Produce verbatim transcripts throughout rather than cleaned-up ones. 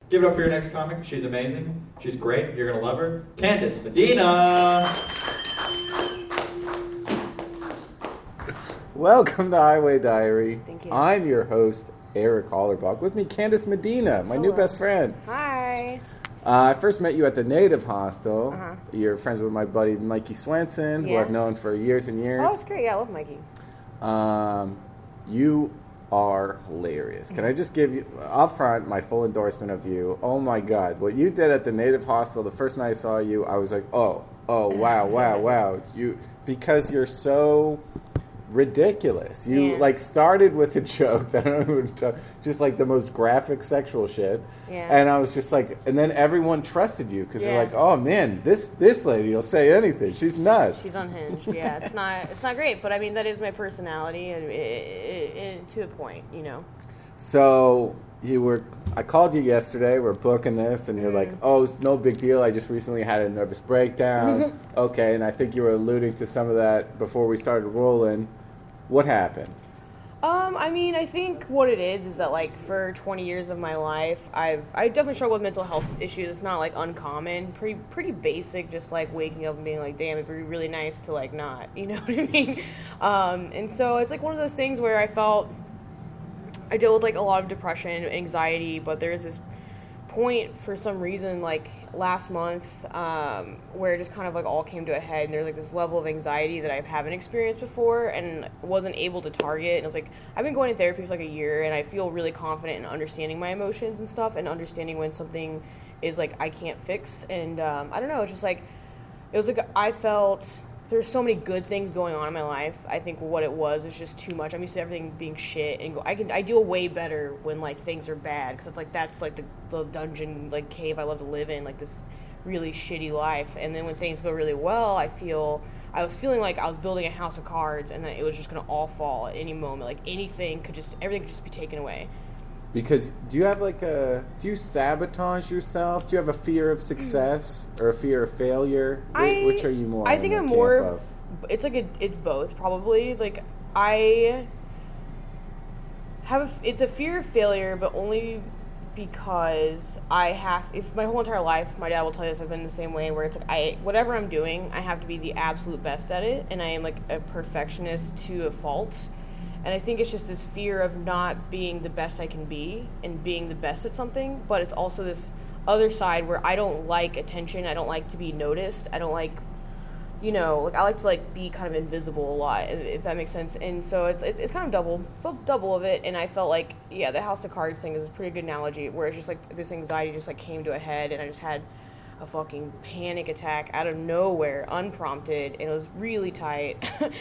Give it up for your next comic. She's amazing. She's great. You're going to love her. Candace Medina. Welcome to Highway Diary. Thank you. I'm your host, Eric Hollerbach. With me, Candace Medina, my Hello. new best friend. Hi. Uh, I first met you at the Native Hostel. Uh-huh. You're friends with my buddy Mikey Swenson, who Yeah. I've known for years and years. Oh, it's great. Yeah, I love Mikey. Um, you are hilarious. Can I just give you, up front, my full endorsement of you? Oh my God. What you did at the Native Hostel, the first night I saw you, I was like, oh, oh, wow, wow, wow. You, because you're so ridiculous. You, Yeah. like, started with a joke that I don't even tell, just, like, the most graphic sexual shit. Yeah. And I was just like, and then everyone trusted you because Yeah. they're like, oh, man, this this lady will say anything. She's nuts. She's unhinged. Yeah, it's not it's not great, but I mean, that is my personality, and it, it, it, to a point, you know. So you were, I called you yesterday, we're booking this, and you're like, oh, it's no big deal, I just recently had a nervous breakdown. Okay, and I think you were alluding to some of that before we started rolling. What happened? Um, I mean, I think what it is is that, like, for twenty years of my life, I've I definitely struggle with mental health issues. It's not, like, uncommon. Pretty pretty basic, just, like, waking up and being like, damn, it'd be really nice to, like, not. You know what I mean? Um, and so it's, like, one of those things where I felt I deal with, like, a lot of depression, anxiety, but there's this point for some reason, like, last month, um, where it just kind of, like, all came to a head, and there's, like, this level of anxiety that I haven't experienced before and wasn't able to target. And it was like, I've been going to therapy for, like, a year, and I feel really confident in understanding my emotions and stuff, and understanding when something is, like, I can't fix. And um, I don't know, it's just, like, it was, like, I felt there's so many good things going on in my life. I think what it was is just too much. I'm used to everything being shit, and go, I can I deal way better when, like, things are bad, because it's like that's like the, the dungeon, like, cave I love to live in, like this really shitty life. And then when things go really well, I feel I was feeling like I was building a house of cards, and that it was just gonna all fall at any moment. Like, anything could just everything could just be taken away. Because do you have like a, do you sabotage yourself? Do you have a fear of success or a fear of failure? Wh- I, Which are you more? I in think the I'm camp more of? of, it's like a, it's both probably. Like, I have, a, it's a fear of failure, but only because I have, if my whole entire life, my dad will tell you this, I've been the same way, where it's like, I, whatever I'm doing, I have to be the absolute best at it, and I am like a perfectionist to a fault. And I think it's just this fear of not being the best I can be and being the best at something. But it's also this other side where I don't like attention. I don't like to be noticed. I don't like, you know, like I like to like be kind of invisible a lot, if that makes sense. And so it's it's, it's kind of double, double of it. And I felt like, yeah, the House of Cards thing is a pretty good analogy, where it's just like this anxiety just like came to a head, and I just had a fucking panic attack out of nowhere, unprompted, and it was really tight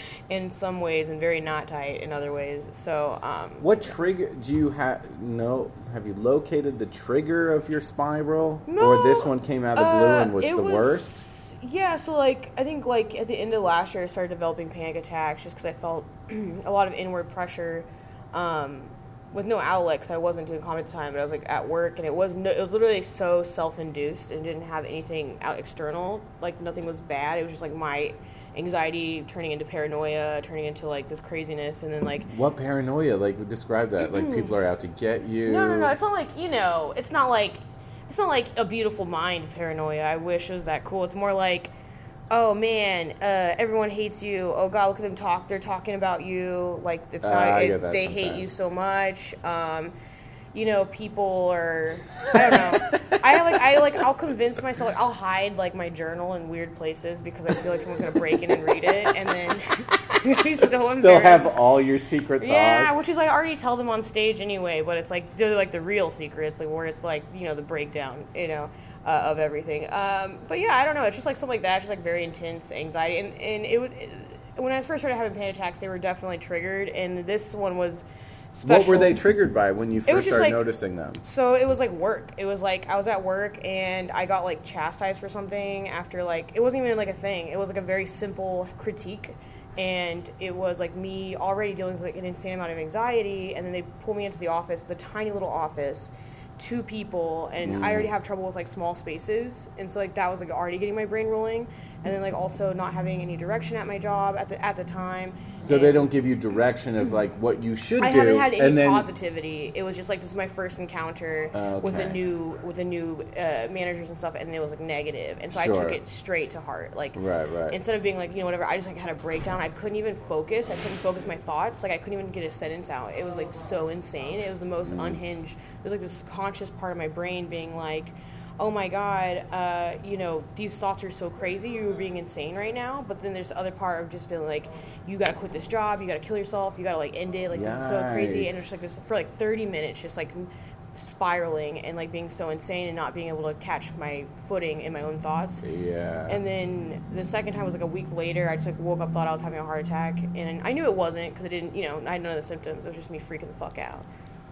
in some ways and very not tight in other ways. So, um, what trigger do you have? No, have you located the trigger of your spiral, no, or this one came out of the blue uh, and was it the was, worst? Yeah, so like I think like at the end of last year, I started developing panic attacks just because I felt a lot of inward pressure. Um, with no outlet, because I wasn't doing comedy at the time, but I was like at work, and it was no, it was literally so self-induced and didn't have anything out external. Like, nothing was bad. It was just like my anxiety turning into paranoia, turning into like this craziness, and then like What paranoia? Like, describe that. Like, people are out to get you. no, no, no. It's not like, you know, it's not like it's not like a beautiful mind paranoia. I wish it was that cool. It's more like, oh man, uh, everyone hates you. Oh god, look at them talk. They're talking about you. Like, it's Uh, not. I It, get that they sometimes. hate you so much. Um, you know, people are. I don't know. I like. I like. I'll convince myself. Like, I'll hide like my journal in weird places because I feel like someone's gonna break in and read it, and then be so embarrassed. They'll have all your secret thoughts. Yeah, which is like I already tell them on stage anyway, but it's like they're like the real secrets, like where it's like, you know, the breakdown, you know, uh, of everything. Um, but yeah, I don't know. It's just like something like that. It's just like very intense anxiety, and and it would when I first started having panic attacks, they were definitely triggered, and this one was special. What were they triggered by when you It was first just started like- noticing them? So it was like work. It was like I was at work and I got like chastised for something after like it wasn't even like a thing. It was like a very simple critique. And it was like me already dealing with like an insane amount of anxiety, and then they pull me into the office, the tiny little office, two people, and Mm. I already have trouble with like small spaces, and so like that was like already getting my brain rolling, and then like also not having any direction at my job at the at the time. So and they don't give you direction of like what you should I do. haven't had any and then, positivity. It was just like this is my first encounter Okay. with a new with a new uh, managers and stuff, and it was like negative, and so Sure. I took it straight to heart. Like Right, right. instead of being like you know whatever, I just like had a breakdown. I couldn't even focus. I couldn't focus my thoughts. Like I couldn't even get a sentence out. It was like so insane. It was the most Mm. unhinged. There's like this conscious part of my brain being like, oh my god, uh, you know, these thoughts are so crazy, you're being insane right now. But then there's the other part of just being like, you gotta quit this job, you gotta kill yourself, you gotta like end it, like this is so crazy. And it's like this for like thirty minutes, just like spiraling and like being so insane and not being able to catch my footing in my own thoughts. Yeah. And then the second time was like a week later. I just like woke up, thought I was having a heart attack, and I knew it wasn't because it didn't, you know, I had none of the symptoms. It was just me freaking the fuck out.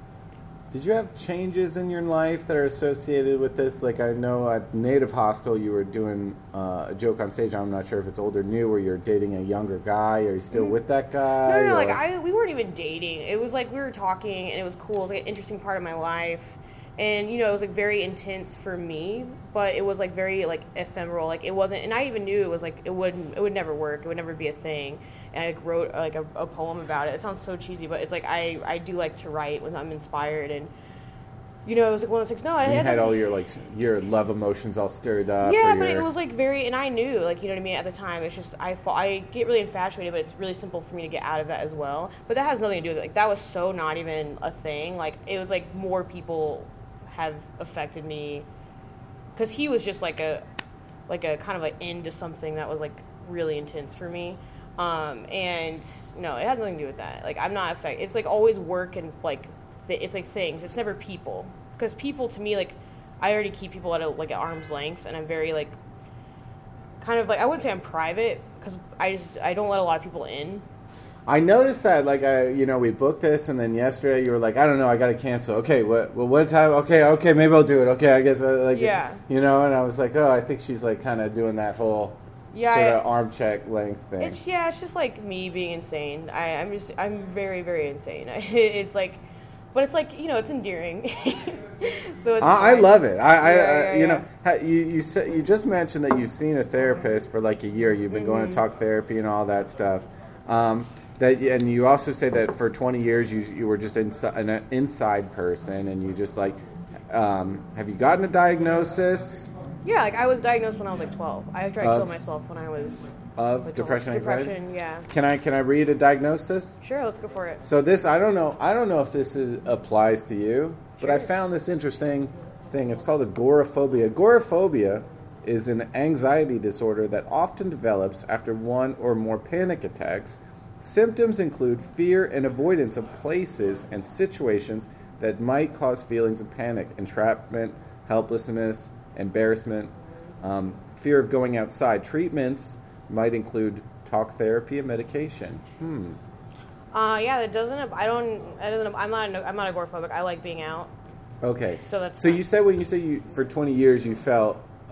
Did you have changes in your life that are associated with this? Like I know at Native Hostel you were doing uh, a joke on stage. I'm not sure if it's old or new, where you're dating a younger guy. Are you still Mm-hmm. with that guy? No, no, no, or- like I, we weren't even dating. It was like we were talking, and it was cool. It was like an interesting part of my life, and you know, it was like very intense for me, but it was like very like ephemeral. Like it wasn't, and I even knew it was like it wouldn't, it would never work. It would never be a thing. And I like, wrote like a, a poem about it. It sounds so cheesy, but it's like I, I do like to write when I'm inspired, and you know, it was like one of those things. No, I you had had nothing- all your like your love emotions all stirred up. Yeah, or but your- it was like very, and I knew, like, you know what I mean, at the time. It's just, I fall, I get really infatuated, but it's really simple for me to get out of that as well. But that has nothing to do with it. Like, that was so not even a thing. Like, it was like more people have affected me. Because he was just like a, like a kind of like end to something that was like really intense for me. Um, and no, it has nothing to do with that. Like, I'm not affected. It's like always work and like, th- it's like things. It's never people. Because people, to me, like, I already keep people at a, like at arm's length, and I'm very like, kind of like I wouldn't say I'm private because I just I don't let a lot of people in. I noticed that, like, I, you know, we booked this, and then yesterday you were like, I don't know, I got to cancel. Okay, what, well, what time? Okay, okay, maybe I'll do it. Okay, I guess, uh, like, Yeah. you know, and I was like, oh, I think she's, like, kind of doing that whole Yeah, sort I- of arm check length thing. It's yeah, it's just like me being insane. I, I'm just I'm very very insane. It's like, but it's like you know it's endearing. so it's I, I fine. love it. I, I, Yeah, I yeah, you yeah. know, ha- you you said you just mentioned that you've seen a therapist for like a year. You've been going to Mm-hmm. talk therapy and all that stuff. Um, that and you also say that for twenty years you you were just insi- an inside person, and you just like, um, have you gotten a diagnosis Yeah, like I was diagnosed when I was like twelve. I tried to Of- kill myself when I was of like, depression, anxiety? Depression, yeah. Can I can I read a diagnosis? Sure, let's go for it. So this, I don't know, I don't know if this is, applies to you, but I Sure. found this interesting thing. It's called agoraphobia. Agoraphobia is an anxiety disorder that often develops after one or more panic attacks. Symptoms include fear and avoidance of places and situations that might cause feelings of panic, entrapment, helplessness, embarrassment, um, fear of going outside. Treatments might include talk therapy and medication. Hmm. Uh, yeah, that doesn't. I don't. I don't. I'm not. I'm not agoraphobic. I like being out. Okay. So that's So fine. you said when you say you for twenty years you felt uh,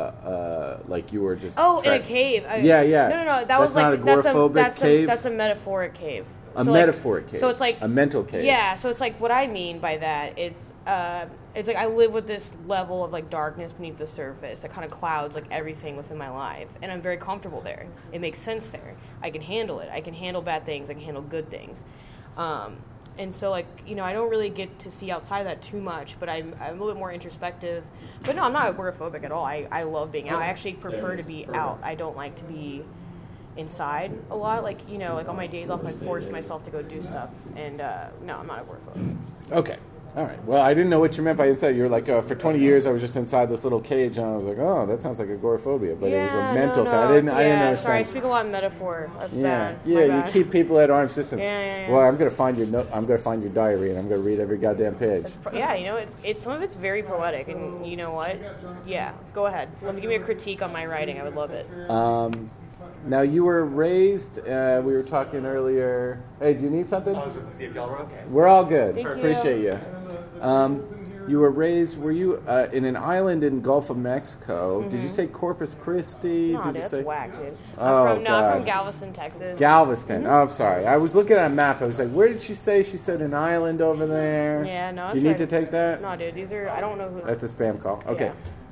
uh, like you were just Oh, in a trapped. cave. I, Yeah, yeah. No, no, no. That That's was not like a that's a agoraphobic that's cave? a that's a metaphoric cave. A So, like- metaphoric cave. So it's like a mental cave. Yeah, so it's like what I mean by that is, uh, it's like I live with this level of like darkness beneath the surface that kind of clouds like everything within my life, and I'm very comfortable there. It makes sense there. I can handle it. I can handle bad things. I can handle good things. Um, and so like you know I don't really get to see outside of that too much, but I'm, I'm a little bit more introspective. But no, I'm not agoraphobic at all. I, I love being out. I actually prefer to be out. I don't like to be inside a lot. Like you know like on my days off I force myself to go do stuff, and uh, no, I'm not agoraphobic. Okay. All right. Well, I didn't know what you meant by inside. You were like, uh, for twenty years I was just inside this little cage, and I was like, oh, that sounds like agoraphobia, but it was a Yeah, mental no, thing. I no, didn't. it's- I didn't yeah, understand. Sorry, I speak a lot in metaphor. That's Yeah, bad. My yeah. You bad. keep people at arm's distance. Yeah, yeah, yeah. Well, I'm gonna find your no- I'm gonna find your diary, and I'm gonna read every goddamn page. It's pro- yeah, you know, it's it's some of it's very poetic, and you know what? Yeah, go ahead. Let me give me a critique on my writing. I would love it. Um, now you were raised. Uh, we were talking earlier. Hey, do you need something? I was just to see if y'all were okay. We're all good. Thank you. Appreciate you. Um, you were raised. Were you uh, in an island in Gulf of Mexico? Did you say Corpus Christi? No, Did dude, you that's say whack, dude. Oh, I'm from, no, I'm God. from Galveston, Texas. Galveston? Mm-hmm. Oh, I'm sorry. I was looking at a map. I was like, where did she say? She said an island over there. Yeah, no, Do that's you need right. to take that? No, dude, these are I don't know who. That's a spam call. Okay.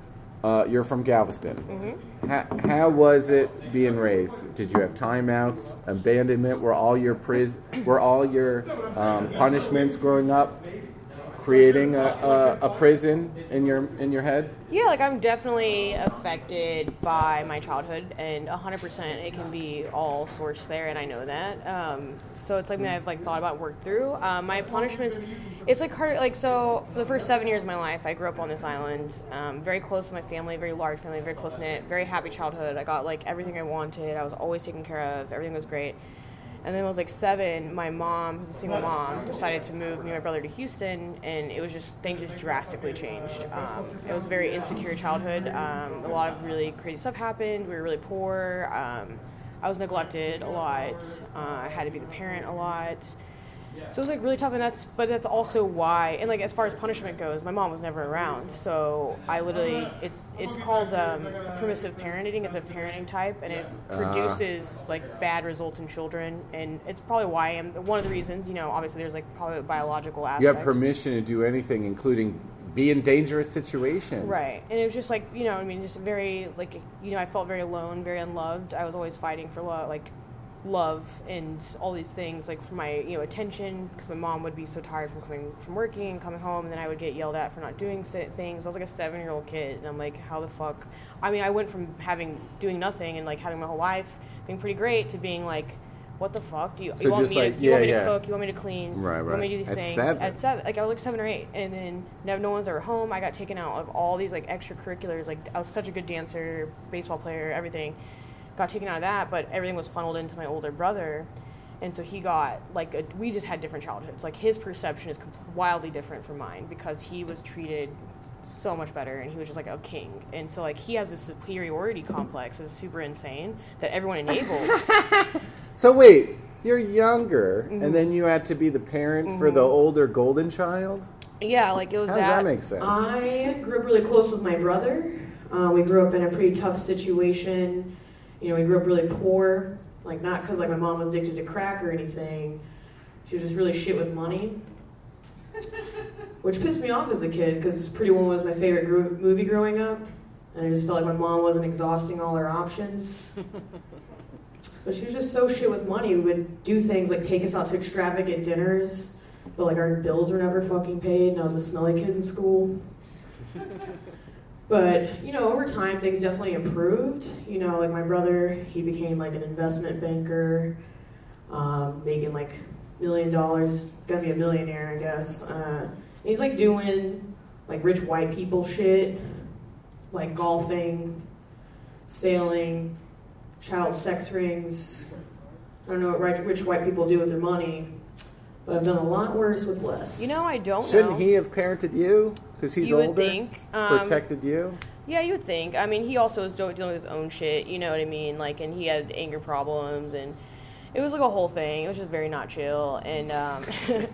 uh, you're from Galveston. Mm-hmm. How, how was it being raised? Did you have timeouts, abandonment? Were all your pris- Were all your um, punishments growing up creating a, a, a prison in your in your head? Yeah, like I'm definitely affected by my childhood, and one hundred percent it can be all sourced there, and I know that. Um, so it's something I've like thought about, worked through. Um, my punishments, it's like hard. Like so, for the first seven years of my life, I grew up on this island, um, very close to my family, very large family, very close knit, very happy childhood. I got like everything I wanted. I was always taken care of. Everything was great. And then when I was like seven, my mom, who's a single mom, decided to move me and my brother to Houston, and it was just, things just drastically changed. Um, it was a very insecure childhood. Um, a lot of really crazy stuff happened. We were really poor. Um, I was neglected a lot. Uh, I had to be the parent a lot. So it was like really tough, and that's, but that's also why, and like as far as punishment goes, my mom was never around. So I literally, it's it's called um, permissive parenting. It's a parenting type, and it produces like bad results in children, and it's probably why I'm one of the reasons. You know, obviously there's like probably a biological aspect. You have permission to do anything, including be in dangerous situations. Right, and it was just like, you know, I mean, just very like, you know, I felt very alone, very unloved. I was always fighting for love, like. love and all these things, like for my, you know, attention, because my mom would be so tired from coming from working and coming home, and then I would get yelled at for not doing things. I was like a seven year old kid, and I'm like, how the fuck? I mean, I went from having doing nothing and like having my whole life being pretty great to being like, what the fuck do you, so you want me like, to you yeah, want me yeah. to cook, you want me to clean, right, right. you want me to do these At things seven. at seven, like I was like seven or eight, and then no, no one's ever home. I got taken out of all these like extracurriculars. Like I was such a good dancer, baseball player, everything. Got taken out of that, but everything was funneled into my older brother, and so he got like a, we just had different childhoods. Like his perception is compl- wildly different from mine because he was treated so much better, and he was just like a king, and so like he has this superiority complex that's super insane that everyone enabled. So wait, you're younger, Mm-hmm. and then you had to be the parent mm-hmm. for the older golden child? Yeah, like it was. How does that, that make sense? I grew up really close with my brother. Uh, we grew up in a pretty tough situation. You know, we grew up really poor, like not because like my mom was addicted to crack or anything. She was just really shit with money, which pissed me off as a kid because Pretty Woman was my favorite gro- movie growing up, and I just felt like my mom wasn't exhausting all her options. But she was just so shit with money. We would do things like take us out to extravagant dinners, but like our bills were never fucking paid, and I was a smelly kid in school. But, you know, over time, things definitely improved. You know, like my brother, he became like an investment banker, um, making like a million dollars, gonna be a millionaire, I guess. Uh, and he's like doing like rich white people shit, like golfing, sailing, child sex rings. I don't know what right, rich white people do with their money, but I've done a lot worse with less. You know, I don't Shouldn't know. he have parented you? Because he's You would older? think, um, protected you? Yeah, you would think. I mean, he also was dealing with his own shit, you know what I mean? Like, and he had anger problems, and it was like a whole thing. It was just very not chill, and, um,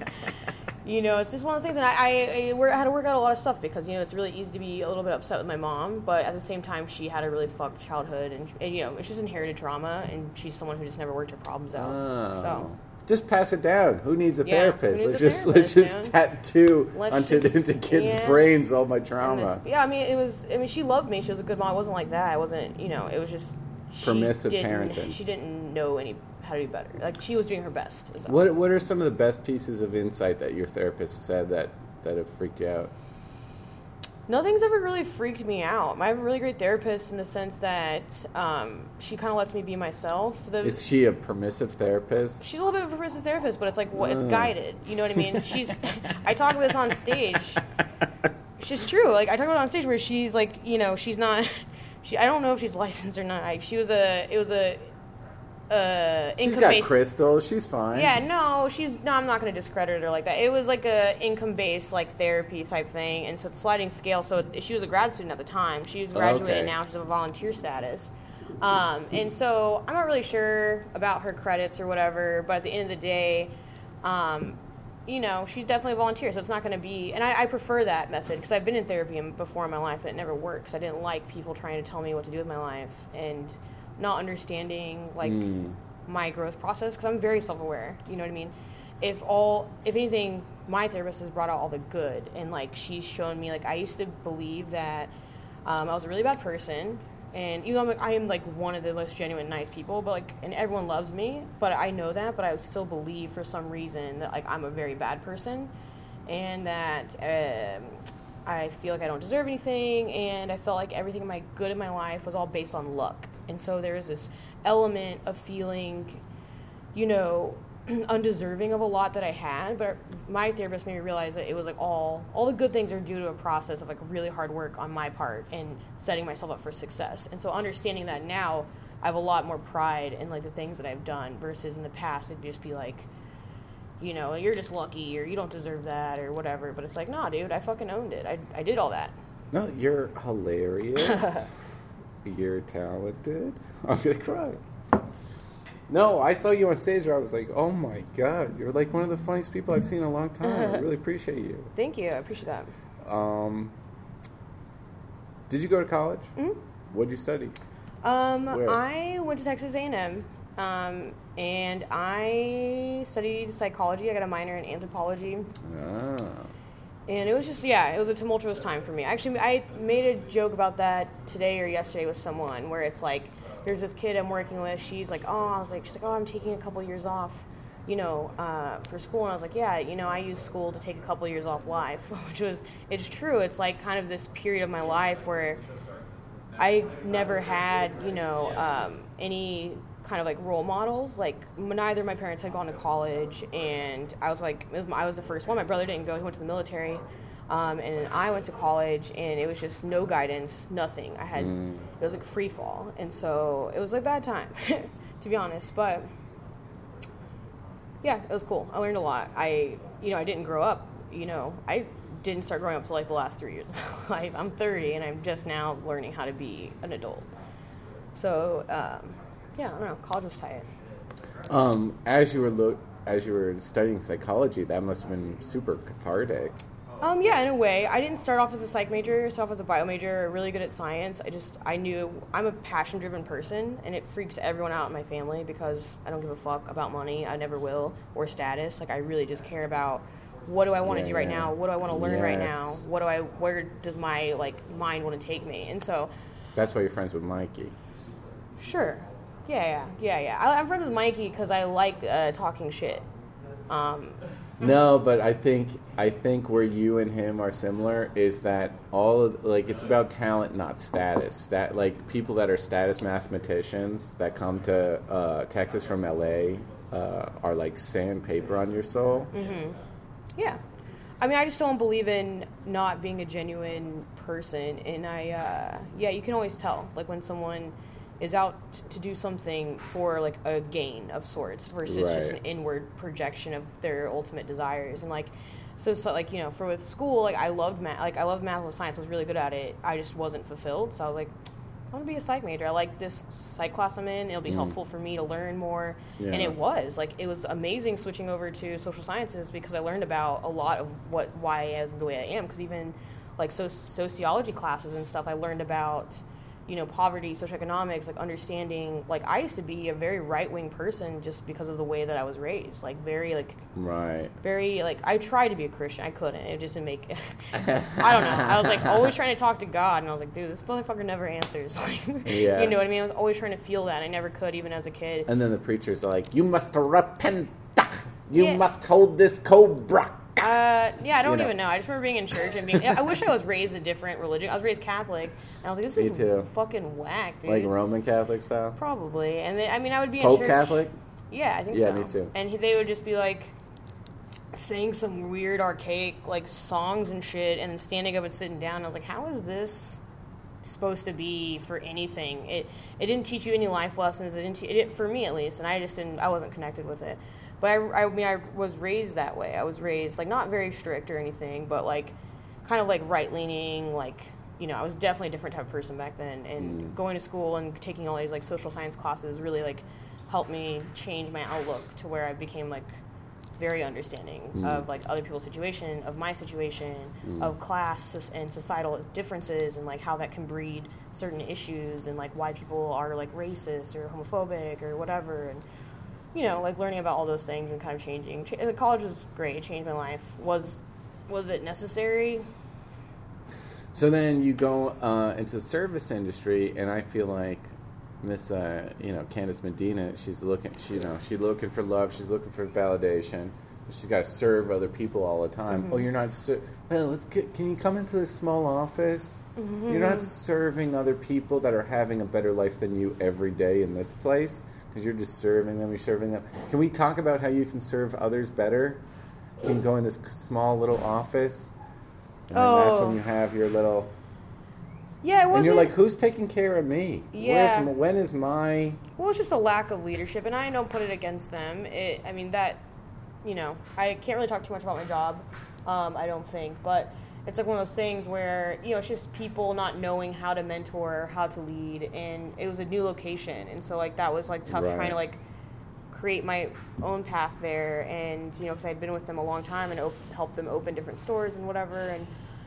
you know, it's just one of those things, and I, I, I, work, I had to work out a lot of stuff because, you know, it's really easy to be a little bit upset with my mom, but at the same time, she had a really fucked childhood, and, and you know, it's just inherited trauma, and she's someone who just never worked her problems out, Oh. so... Just pass it down. Who needs a Yeah, therapist? who Let's needs a just therapist, let's just man? tattoo Let's onto just- into kids' yeah. brains all my And trauma. this- yeah, I mean, it was. I mean, she loved me. She was a good mom. It wasn't like that. I wasn't. You know, it was just she Permissive didn't- parenting. She didn't know any how to do better. Like she was doing her best. is all. What What are some of the best pieces of insight that your therapist said that that have freaked you out? Nothing's ever really freaked me out. I have a really great therapist in the sense that um, she kind of lets me be myself. The, Is she a permissive therapist? She's a little bit of a permissive therapist, but it's like what it's Uh. guided. You know what I mean? She's. I talk about this on stage. It's just true. Like I talk about it on stage where she's like, you know, she's not. She. I don't know if she's licensed or not. Like, she was a. It was a. Uh, She's income got based. crystal. She's fine. Yeah, no, she's no. I'm not going to discredit her like that. It was like a income based like therapy type thing, and so it's sliding scale. So she was a grad student at the time. She graduated Okay. now. She's a volunteer status, um, and so I'm not really sure about her credits or whatever. But at the end of the day, um, you know, she's definitely a volunteer, so it's not going to be. And I, I prefer that method because I've been in therapy in- before in my life, and it never works. I didn't like people trying to tell me what to do with my life and not understanding like Mm. my growth process because I'm very self-aware. You know what I mean? If all, if anything, my therapist has brought out all the good, and like she's shown me like I used to believe that Um, I was a really bad person, and even though I'm like, I am like one of the most genuine, nice people, but like, and everyone loves me, but I know that, but I would still believe for some reason that like I'm a very bad person, and that um, I feel like I don't deserve anything, and I felt like everything in my good in my life was all based on luck, and so there was this element of feeling, you know, undeserving of a lot that I had, but my therapist made me realize that it was like all all the good things are due to a process of like really hard work on my part and setting myself up for success. And so understanding that now, I have a lot more pride in like the things that I've done versus in the past it'd just be like, you know, you're just lucky or you don't deserve that or whatever. But it's like, nah, dude, I fucking owned it. I I did all that. No, you're hilarious. You're talented. I'm gonna cry. No, I saw you on stage where I was like, oh my God, you're like one of the funniest people I've seen in a long time. I really appreciate you. Thank you. I appreciate that. Um, did you go to college? Mm-hmm. What did you study? Um, Where? I went to Texas A and M, um, and I studied psychology. I got a minor in anthropology. Ah. And it was just, yeah, it was a tumultuous time for me. Actually, I made a joke about that today or yesterday with someone where it's like, there's this kid I'm working with. She's like, oh, I was like, she's like, oh, I'm taking a couple years off, you know, uh, for school. And I was like, yeah, you know, I use school to take a couple years off life, which was, it's true. It's like kind of this period of my life where I never had, you know, um, any kind of like role models. Like neither of my parents had gone to college, and I was like, I was the first one. My brother didn't go; he went to the military, um, and I went to college, and it was just no guidance, nothing. I had mm. it was like free fall, and so it was a bad time, to be honest. But yeah, it was cool. I learned a lot. I, you know, I didn't grow up. You know, I didn't start growing up till like the last three years of my life. I'm thirty, and I'm just now learning how to be an adult. So. Um, Yeah, I don't know. College was tight. Um, as you were lo- as you were studying psychology, that must have been super cathartic. Um, yeah, in a way. I didn't start off as a psych major. I started off as a bio major. Really good at science. I just I knew I'm a passion-driven person, and it freaks everyone out in my family because I don't give a fuck about money. I never will, or status. Like I really just care about what do I want to yeah, do right yeah. now. What do I want to learn yes. right now? What do I? Where does my like mind want to take me? And so. That's why you're friends with Mikey. Sure. Yeah, yeah, yeah, yeah. I, I'm friends with Mikey because I like uh, talking shit. Um, no, but I think I think where you and him are similar is that all of, like it's about talent, not status. Stat like people that are status mathematicians that come to uh, Texas from L A uh, are like sandpaper on your soul. Mm-hmm. Yeah, I mean, I just don't believe in not being a genuine person, and I, uh, yeah, you can always tell, like when someone is out to do something for like a gain of sorts versus right. just an inward projection of their ultimate desires. And like so, so like, you know, for with school, like I loved math, like I loved math and science. I was really good at it. I just wasn't fulfilled. So I was like, I want to be a psych major. I like this psych class I'm in. It'll be mm. helpful for me to learn more. Yeah. And it was like it was amazing switching over to social sciences because I learned about a lot of what why I am the way I am. Because even like so sociology classes and stuff, I learned about, you know, poverty, socioeconomics, like understanding, like I used to be a very right-wing person just because of the way that I was raised, like very, like, right, very, like, I tried to be a Christian, I couldn't, it just didn't make, I don't know, I was, like, always trying to talk to God, and I was like, dude, this motherfucker never answers, like, yeah. you know what I mean, I was always trying to feel that, I never could, even as a kid. And then the preachers are like, you must repent, you yeah. must hold this cobra. Uh, yeah, I don't you know. even know. I just remember being in church and being. I wish I was raised a different religion. I was raised Catholic, and I was like, "This Me is too. fucking whack, dude." Like Roman Catholic style. Probably, and they, I mean, I would be in Pope church. Catholic. Yeah, I think yeah, so. me too. And he, they would just be like saying some weird, archaic like songs and shit, and then standing up and sitting down. And I was like, "How is this supposed to be for anything?" It it didn't teach you any life lessons. It didn't te- it, for me at least, and I just didn't. I wasn't connected with it. But I, I mean, I was raised that way. I was raised, like, not very strict or anything, but, like, kind of, like, right-leaning, like, you know, I was definitely a different type of person back then. And mm. going to school and taking all these, like, social science classes really, like, helped me change my outlook to where I became, like, very understanding mm. of, like, other people's situation, of my situation, mm. of class and societal differences and, like, how that can breed certain issues and, like, why people are, like, racist or homophobic or whatever. And you know, like learning about all those things and kind of changing. Ch- college was great. It changed my life. Was was it necessary? So then you go uh, into the service industry, and I feel like Miss, uh, you know, Candace Medina, she's looking, she, you know, she's looking for love, she's looking for validation. She's got to serve other people all the time. Mm-hmm. Oh, you're not. Ser- well, let's get, can you come into this small office? Mm-hmm. You're not serving other people that are having a better life than you every day in this place because you're just serving them. You're serving them. Can we talk about how you can serve others better? You can go in this small little office, and then oh. that's when you have your little. Yeah, it wasn't. And you're like, who's taking care of me? Yeah. Where's, when is my? Well, it's just a lack of leadership, and I don't put it against them. It, I mean that. You know, I can't really talk too much about my job, um, I don't think, but it's like one of those things where, you know, it's just people not knowing how to mentor, how to lead, and it was a new location, and so, like, that was, like, tough right. trying to, like, create my own path there, and, you know, because I had been with them a long time and op- helped them open different stores and whatever, and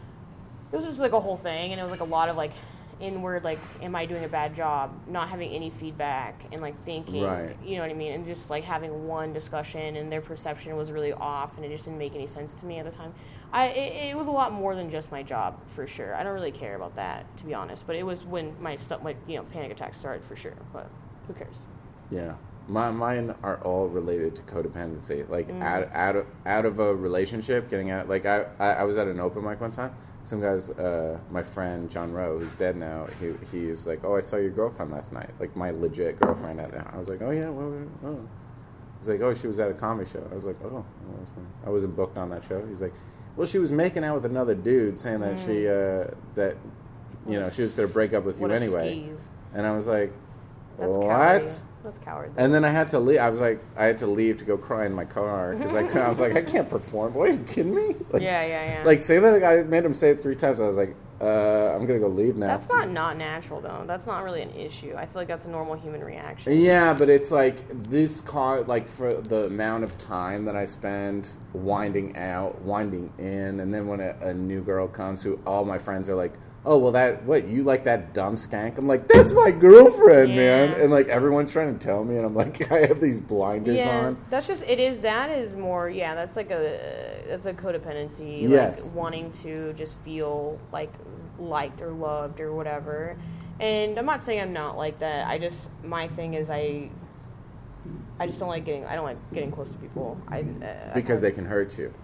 it was just, like, a whole thing, and it was, like, a lot of, like, inward, like, am I doing a bad job, not having any feedback, and, like, thinking, right. you know what I mean, and just, like, having one discussion, and their perception was really off, and it just didn't make any sense to me at the time. I it, it was a lot more than just my job, for sure. I don't really care about that, to be honest, but it was when my stuff, like, you know, panic attacks started, for sure, but who cares? Yeah. My, mine are all related to codependency, like, mm. out, out, of, out of a relationship, getting out, like, I, I, I was at an open mic one time. Some guys, uh, my friend John Rowe, who's dead now, he he was like, oh, I saw your girlfriend last night, like my legit girlfriend at the I was like, oh, yeah, well, oh. He's like, oh, she was at a comedy show. I was like, oh, well, that's fine. I wasn't booked on that show. He's like, well, she was making out with another dude saying that mm. she, uh, that, you know, she was going to break up with you anyway. Skis. And I was like, That's what? Cowardly. That's cowardly. And then I had to leave. I was like, I had to leave to go cry in my car because I couldn't. I was like, I can't perform. What, are you kidding me? Like, yeah, yeah, yeah. Like, say that I made him say it three times. I was like, uh, I'm gonna go leave now. That's not not natural though. That's not really an issue. I feel like that's a normal human reaction. Yeah, but it's like this car, like for the amount of time that I spend winding out, winding in, and then when a, a new girl comes, who all my friends are like, oh, well, that, what, you like that dumb skank? I'm like, that's my girlfriend, yeah. man. And, like, everyone's trying to tell me, and I'm like, I have these blinders yeah, on. That's just, it is, that is more, yeah, that's like a, that's a codependency. Yes. Like, wanting to just feel, like, liked or loved or whatever. And I'm not saying I'm not like that. I just, my thing is I, I just don't like getting, I don't like getting close to people. I uh, Because I they can hurt you.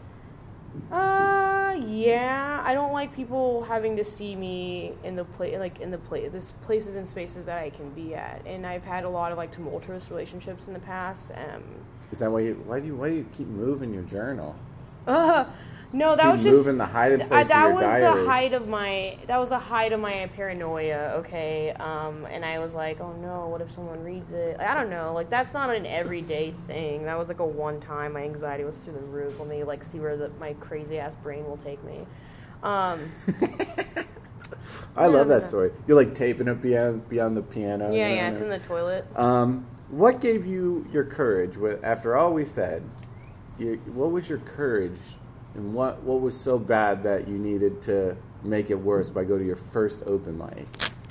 Uh, yeah. I don't like people having to see me in the play, like in the play, this places and spaces that I can be at. And I've had a lot of like tumultuous relationships in the past. Um, Is that why you? Why do you? Why do you keep moving your journal? Uh, no, that keep was just moving the hiding place uh, that of your was diary. the height of my. That was the height of my paranoia. Okay, um, and I was like, oh no, what if someone reads it? I don't know. Like that's not an everyday thing. That was like a one time. My anxiety was through the roof. Let me like see where the, my crazy ass brain will take me. Um, I love that story. You're like taping it beyond beyond the piano. Yeah, you know, yeah, it's in the toilet. Um, what gave you your courage? With after all we said, you, what was your courage? And what, what was so bad that you needed to make it worse by going to your first open mic?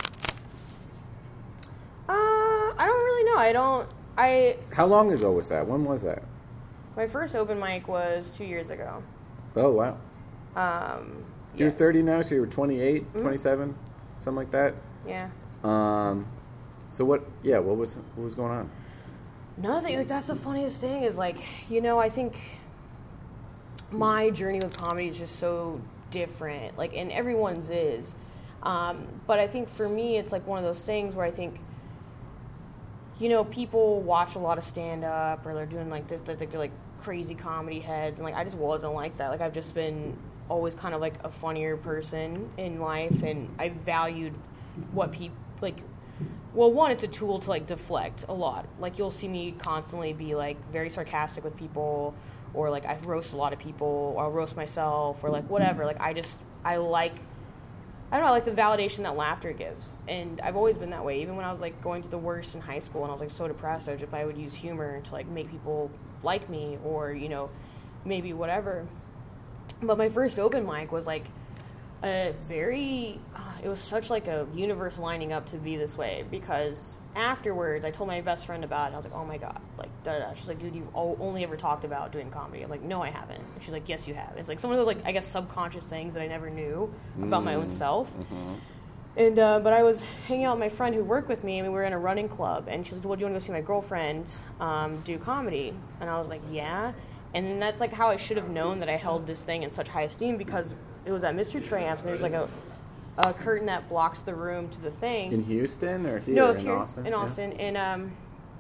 Uh, I don't really know. I don't. I. How long ago was that? When was that? My first open mic was two years ago. Oh, wow. Um, You're yeah. thirty now, so you were twenty-eight, mm-hmm. twenty-seven, something like that? Yeah. Um. So what, yeah, what was what was going on? Nothing. Like, that's the funniest thing is, like, you know, I think my journey with comedy is just so different, like, and everyone's is. Um, but I think for me, it's like one of those things where I think, you know, people watch a lot of stand-up or they're doing like this, they're, they're like crazy comedy heads, and like I just wasn't like that. Like I've just been always kind of like a funnier person in life, and I valued what people like. Well, one, it's a tool to like deflect a lot. Like you'll see me constantly be like very sarcastic with people, or like I roast a lot of people, or I'll roast myself, or like whatever. Like I just I like. I don't know, I like the validation that laughter gives. And I've always been that way. Even when I was, like, going through the worst in high school and I was, like, so depressed, I, just, I would use humor to, like, make people like me or, you know, maybe whatever. But my first open mic was, like, a very, uh, it was such like a universe lining up to be this way, because afterwards I told my best friend about it, and I was like, oh my god, like, da da da. She's like, dude, you've only ever talked about doing comedy. I'm like, no, I haven't. And she's like, yes, you have. It's like some of those, like, I guess, subconscious things that I never knew about mm. my own self. Mm-hmm. And, uh, but I was hanging out with my friend who worked with me, and we were in a running club, and she was like, well, do you want to go see my girlfriend um, do comedy? And I was like, yeah. And then that's, like, how I should have known that I held this thing in such high esteem, because it was at Mister Tramp's, and there's, like, a, a curtain that blocks the room to the thing. In Houston or here no, it was in here, Austin? in Austin. Yeah. And um,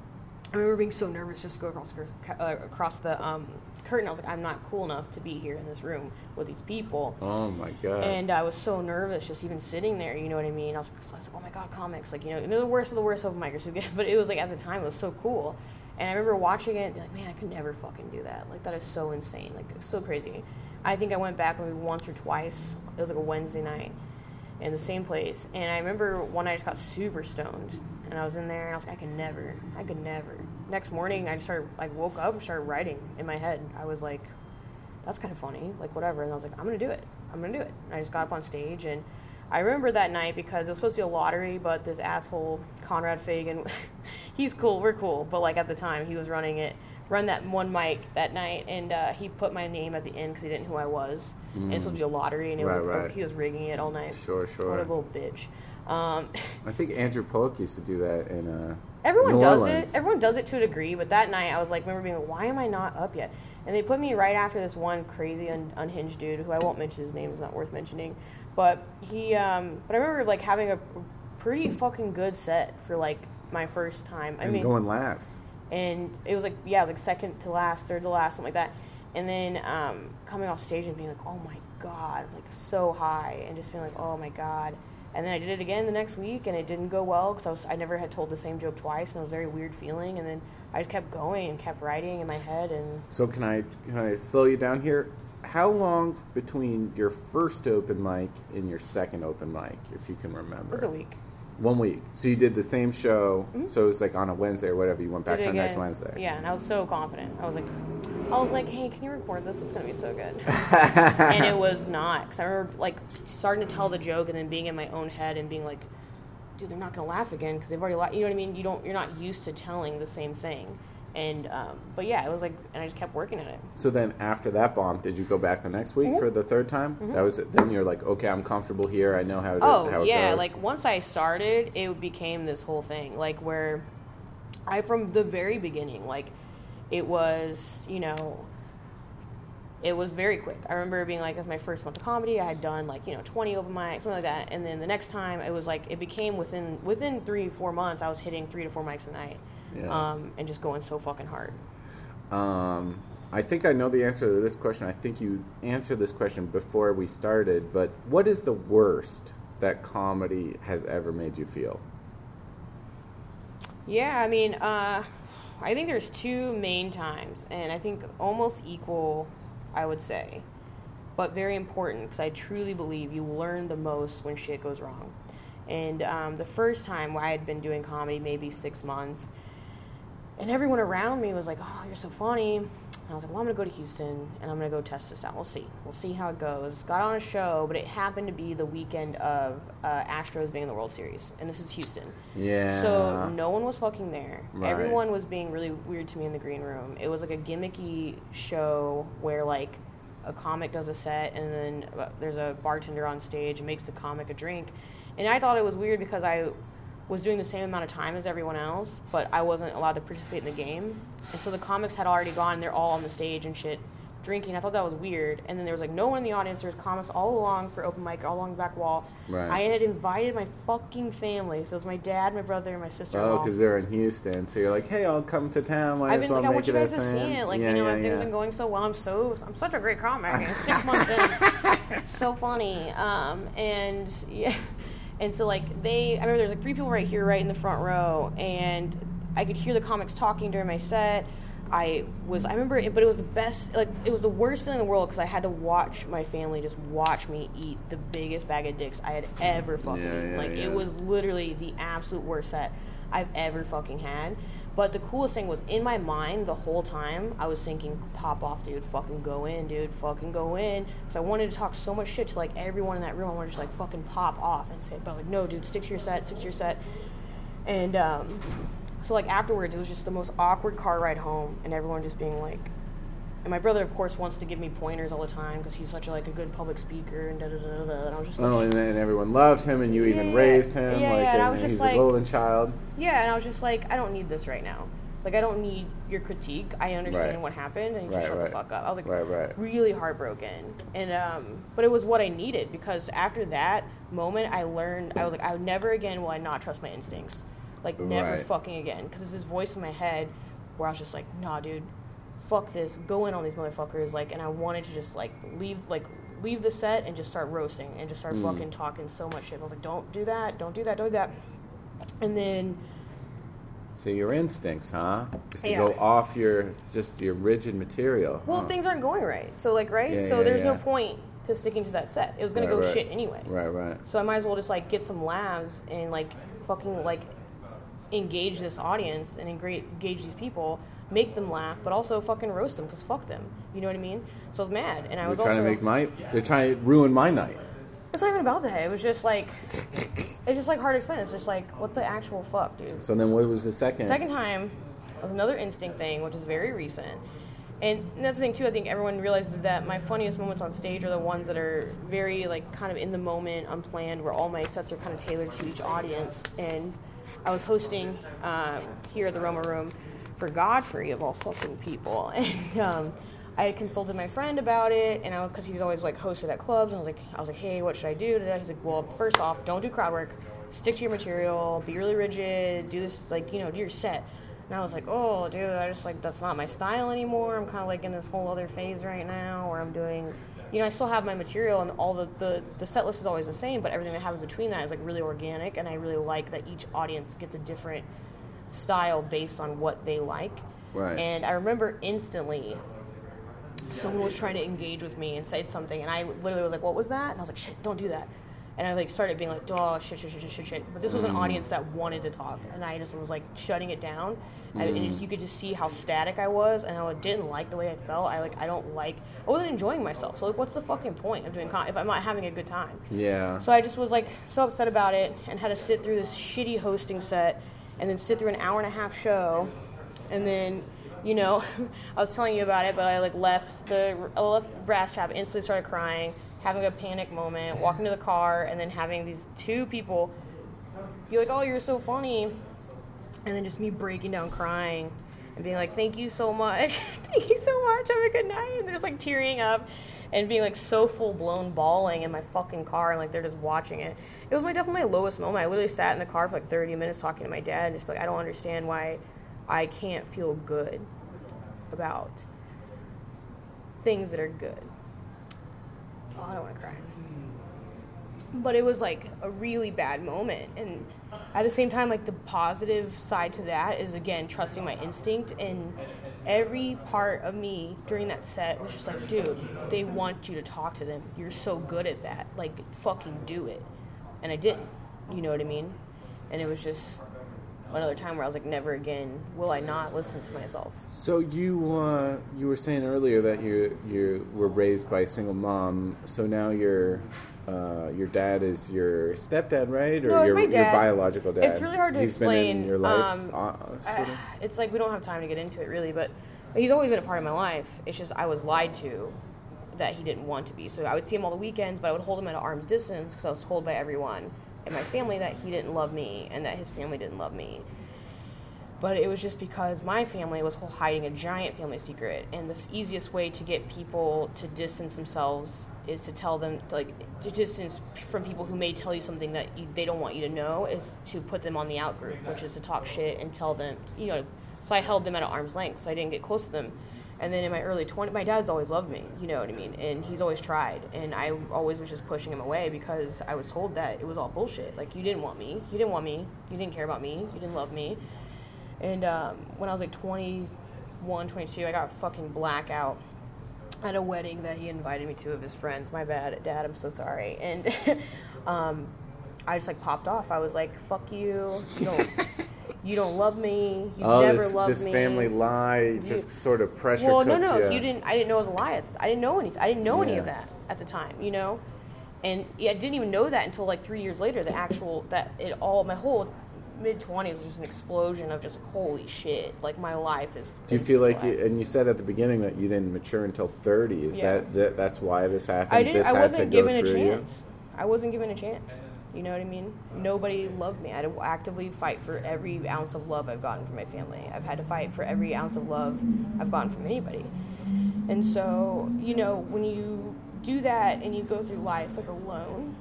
I remember being so nervous just to go across, uh, across the um, curtain. I was like, I'm not cool enough to be here in this room with these people. Oh, my God. And I was so nervous just even sitting there, you know what I mean? I was, I was like, oh, my God, comics. Like, you know, and they're the worst of the worst open micers who get, but it was, like, at the time, it was so cool. And I remember watching it and be like, man, I could never fucking do that. Like, that is so insane. Like, it's so crazy. I think I went back maybe once or twice. It was like a Wednesday night in the same place. And I remember one night I just got super stoned. And I was in there and I was like, I could never. I could never. Next morning, I just started, like, woke up and started writing in my head. I was like, that's kind of funny. Like, whatever. And I was like, I'm going to do it. I'm going to do it. And I just got up on stage. And I remember that night because it was supposed to be a lottery, but this asshole, Conrad Fagan, he's cool, we're cool, but, like, at the time, he was running it, run that one mic that night, and uh, he put my name at the end because he didn't know who I was, mm. and it was supposed to be a lottery, and it was right, like, right. he was rigging it all night. Sure, sure. What a little bitch. Um, I think Andrew Polk used to do that in uh, Everyone New does Orleans. it. Everyone does it to a degree, but that night, I was like, remember being like, why am I not up yet? And they put me right after this one crazy, un- unhinged dude, who I won't mention his name, it's not worth mentioning. But he, um, but I remember, like, having a pretty fucking good set for, like, my first time. I and mean, going last. And it was like, yeah, it was like second to last, third to last, something like that. And then um, coming off stage and being like, oh my God, like, so high, and just being like, oh my God. And then I did it again the next week, and it didn't go well because I was I never had told the same joke twice, and it was a very weird feeling. And then I just kept going and kept writing in my head. And so can I can I slow you down here? How long between your first open mic and your second open mic, if you can remember? It was a week. One week. So you did the same show. Mm-hmm. So it was like on a Wednesday or whatever. You went back Did to it the next again. Wednesday. Yeah, and I was so confident. I was like, I was like, hey, can you record this? It's gonna be so good. And it was not, because I remember, like, starting to tell the joke and then being in my own head and being like, dude, they're not gonna laugh again because they've already laughed. You know what I mean? You don't. You're not used to telling the same thing. And um, but yeah, it was like, and I just kept working at it. So then, after that bomb, did you go back the next week mm-hmm. for the third time? Mm-hmm. That was it. Then you're like, okay, I'm comfortable here. I know how to. Oh how it yeah, goes. like once I started, it became this whole thing. Like where, I from the very beginning, like it was, you know, it was very quick. I remember being like, it was my first month of comedy. I had done like, you know, twenty open mics, something like that. And then the next time, it was like it became within within three four months, I was hitting three to four mics a night. Yeah. Um, and just going so fucking hard. Um, I think I know the answer to this question. I think you answered this question before we started, but what is the worst that comedy has ever made you feel? Yeah, I mean, uh, I think there's two main times, and I think almost equal, I would say, but very important, because I truly believe you learn the most when shit goes wrong. And um, the first time I had been doing comedy maybe six months, and everyone around me was like, oh, you're so funny. And I was like, well, I'm going to go to Houston, and I'm going to go test this out. We'll see. We'll see how it goes. Got on a show, but it happened to be the weekend of uh, Astros being in the World Series, and this is Houston. Yeah. So no one was fucking there. Right. Everyone was being really weird to me in the green room. It was like a gimmicky show where, like, a comic does a set, and then there's a bartender on stage and makes the comic a drink. And I thought it was weird because I was doing the same amount of time as everyone else, but I wasn't allowed to participate in the game. And so the comics had already gone, and they're all on the stage and shit, drinking. I thought that was weird. And then there was like no one in the audience. There was comics all along for open mic, all along the back wall. Right. I had invited my fucking family. So it was my dad, my brother, and my sister-in-law. Oh, because they're in Houston. So you're like, hey, I'll come to town. Might I've as been well like, I make want you it guys a to see thing. it. Like, yeah, you know, yeah, things yeah. have been going so well. I'm so, I'm such a great comic. I'm six months in. So funny. Um, and yeah. And so, like, they, I remember there's, like, three people right here, right in the front row, and I could hear the comics talking during my set. I was, I remember, it, but it was the best, like, it was the worst feeling in the world because I had to watch my family just watch me eat the biggest bag of dicks I had ever fucking yeah, eaten. yeah, Like, yeah. it was literally the absolute worst set. I've ever fucking had. But the coolest thing was, in my mind the whole time, I was thinking, pop off, dude, fucking go in, dude, fucking go in. Because I wanted to talk so much shit to, like, everyone in that room. I wanted to just, like, fucking pop off and say it. But I was like, no, dude, stick to your set, stick to your set. And, um, so, like, afterwards, it was just the most awkward car ride home, and everyone just being like, and my brother, of course, wants to give me pointers all the time because he's such a, like a good public speaker and da da da da. And I was just like, oh, and, and everyone loves him, and you yeah, even raised him, yeah, like, yeah, and and, I was just he's like, a golden child. Yeah, and I was just like, I don't need this right now. Like, I don't need your critique. I understand Right. what happened, and you Right, just shut right. the fuck up. I was like, Right, right. really heartbroken, and um, but it was what I needed because after that moment, I learned I was like, I would never again will I not trust my instincts, like never Right. fucking again, because there's this voice in my head where I was just like, nah, dude. Fuck this, go in on these motherfuckers, like, and I wanted to just, like, leave, like, leave the set and just start roasting and just start Mm. fucking talking so much shit. I was like, don't do that, don't do that, don't do that. And then... So your instincts, huh? Is to Yeah. go off your, just your rigid material. Well, huh? if things aren't going right. So, like, right? Yeah, so yeah, there's yeah. no point to sticking to that set. It was going Right, to go right. shit anyway. Right, right. So I might as well just, like, get some laughs and, like, fucking, like, engage this audience and engage, engage these people, make them laugh, but also fucking roast them, because fuck them. You know what I mean? So I was mad, and I They're was trying also... to make my, they're trying to ruin my night. It's not even about that. It was just, like... It's just, like, hard to explain. It's just, like, what the actual fuck, dude? So then what was the second? Second time was another instinct thing, which is very recent. And that's the thing, too. I think everyone realizes that my funniest moments on stage are the ones that are very, like, kind of in the moment, unplanned, where all my sets are kind of tailored to each audience. And I was hosting uh, here at the Roma Room for Godfrey, of all fucking people. And um, I had consulted my friend about it, and I because he's always, like, hosted at clubs, and I was like, I was like, hey, what should I do today? He's like, well, first off, don't do crowd work. Stick to your material. Be really rigid. Do this, like, you know, do your set. And I was like, oh, dude, I just, like, that's not my style anymore. I'm kind of, like, in this whole other phase right now where I'm doing, you know, I still have my material, and all the, the, the set list is always the same, but everything that happens between that is, like, really organic, and I really like that each audience gets a different style based on what they like. Right. And I remember instantly someone was trying to engage with me and said something, and I literally was like, what was that? And I was like, shit, don't do that. And I, like, started being like, oh, shit, shit, shit, shit, shit, shit. But this was an audience that wanted to talk, and I just was, like, shutting it down. Mm. And it just, you could just see how static I was, and how I didn't like the way I felt. I, like, I don't like, I wasn't enjoying myself. So, like, what's the fucking point of doing con- if I'm not having a good time? Yeah. So I just was, like, so upset about it, and had to sit through this shitty hosting set, and then sit through an hour and a half show, and then... You know, I was telling you about it, but I, like, left the I left Brass Trap, instantly started crying, having a panic moment, walking to the car, and then having these two people be like, oh, you're so funny, and then just me breaking down crying and being like, thank you so much, thank you so much, have a good night, and they're just, like, tearing up and being, like, so full-blown bawling in my fucking car, and, like, they're just watching it. It was my definitely my lowest moment. I literally sat in the car for, like, thirty minutes talking to my dad, and just like, I don't understand why I can't feel good about things that are good. Oh, I don't want to cry. But it was, like, a really bad moment. And at the same time, like, the positive side to that is, again, trusting my instinct. And every part of me during that set was just like, dude, they want you to talk to them. You're so good at that. Like, fucking do it. And I didn't. You know what I mean? And it was just... another time where I was like, never again will I not listen to myself. So you uh, you were saying earlier that you you were raised by a single mom. So now your uh, your dad is your stepdad, right? Or No, it's your, my dad. your biological dad? It's really hard to He's explain. been in your life. Um, uh, sort of? Uh, it's like we don't have time to get into it really, but he's always been a part of my life. It's just I was lied to that he didn't want to be. So I would see him all the weekends, but I would hold him at an arm's distance because I was told by everyone in my family that he didn't love me and that his family didn't love me. But it was just because my family was hiding a giant family secret, and the easiest way to get people to distance themselves is to tell them, like, to distance from people who may tell you something that you, they don't want you to know, is to put them on the out group, which is to talk shit and tell them, you know. So I held them at an arm's length, so I didn't get close to them. And then in my early twenties, my dad's always loved me, you know what I mean? And he's always tried. And I always was just pushing him away because I was told that it was all bullshit. Like, you didn't want me. You didn't want me. You didn't care about me. You didn't love me. And um, when I was like twenty-one, twenty-two, I got a fucking blackout at a wedding that he invited me to of his friends. My bad, Dad, I'm so sorry. And um, I just like popped off. I was like, fuck you. You don't... you don't love me. You oh, never this, loved this me. family lie You- just sort of pressure Well, cooked no, no, you. you didn't. I didn't know it was a lie. At the, I didn't know anything. I didn't know any of Yeah. that at the time. You know, and yeah, I didn't even know that until like three years later. The actual that it all my whole mid twenties was just an explosion of just like, holy shit. Like my life is. Do you in feel such a like, lie. you, and you said at the beginning that you didn't mature until thirty. Is Yeah. that, that that's why this happened? I didn't. This I had wasn't to go given a through you? chance. I wasn't given a chance. You know what I mean? Nobody loved me. I had to actively fight for every ounce of love I've gotten from my family. I've had to fight for every ounce of love I've gotten from anybody. And so, you know, when you do that and you go through life like alone,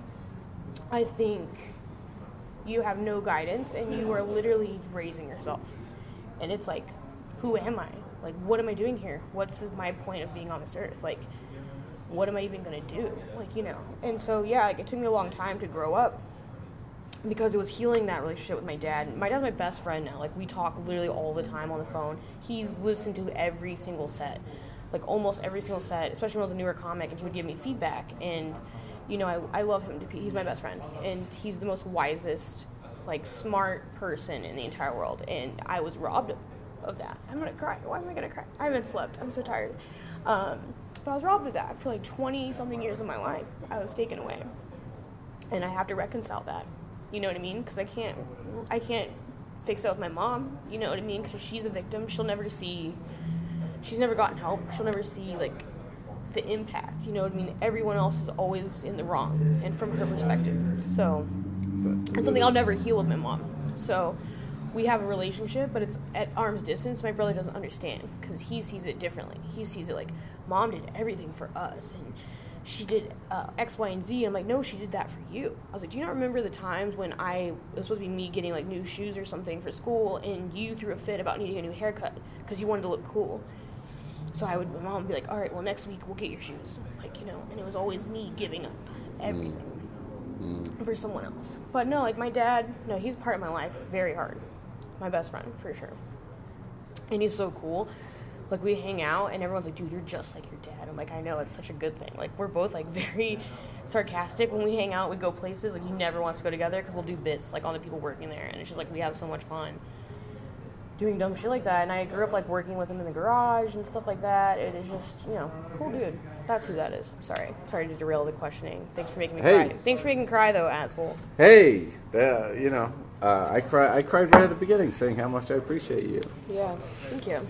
I think you have no guidance and you are literally raising yourself. And it's like, who am I? Like, what am I doing here? What's my point of being on this earth? Like, what am I even going to do? Like, you know. And so, yeah, like, it took me a long time to grow up because it was healing that relationship with my dad. My dad's my best friend now. Like, we talk literally all the time on the phone. He's listened to every single set, like, almost every single set, especially when I was a newer comic, and he would give me feedback. And, you know, I, I love him to He's my best friend. And he's the most wisest, like, smart person in the entire world. And I was robbed of, of that. I'm going to cry. Why am I going to cry? I haven't slept. I'm so tired. Um... But I was robbed of that for like twenty-something years of my life. I was taken away. And I have to reconcile that. You know what I mean? Because I can't, I can't fix it with my mom. You know what I mean? Because she's a victim. She'll never see, she's never gotten help. She'll never see, like, the impact. You know what I mean? Everyone else is always in the wrong. And from her perspective. So, So, it's something I'll never heal with my mom. So, we have a relationship, but it's at arm's distance. My brother doesn't understand because he sees it differently. He sees it like, Mom did everything for us, and she did uh, X, Y, and Z. I'm like, no, she did that for you. I was like, do you not remember the times when I, it was supposed to be me getting like new shoes or something for school, and you threw a fit about needing a new haircut because you wanted to look cool? So I would, my mom would be like, all right, well, next week we'll get your shoes. Like, you know, and it was always me giving up everything mm. for someone else. But no, like my dad, no, he's part of my life very hard. My best friend, for sure. And he's so cool. Like, we hang out, and everyone's like, dude, you're just like your dad. I'm like, I know, it's such a good thing. Like, we're both, like, very sarcastic. When we hang out, we go places. Like, he never wants to go together because we'll do bits, like, on the people working there. And it's just, like, we have so much fun doing dumb shit like that. And I grew up, like, working with him in the garage and stuff like that. It is just, you know, cool dude. That's who that is. Sorry. Sorry to derail the questioning. Thanks for making me Hey. cry. Thanks for making me cry, though, asshole. Hey, uh, you know, uh, I cry. I cried right at the beginning, saying how much I appreciate you. Yeah. Thank you.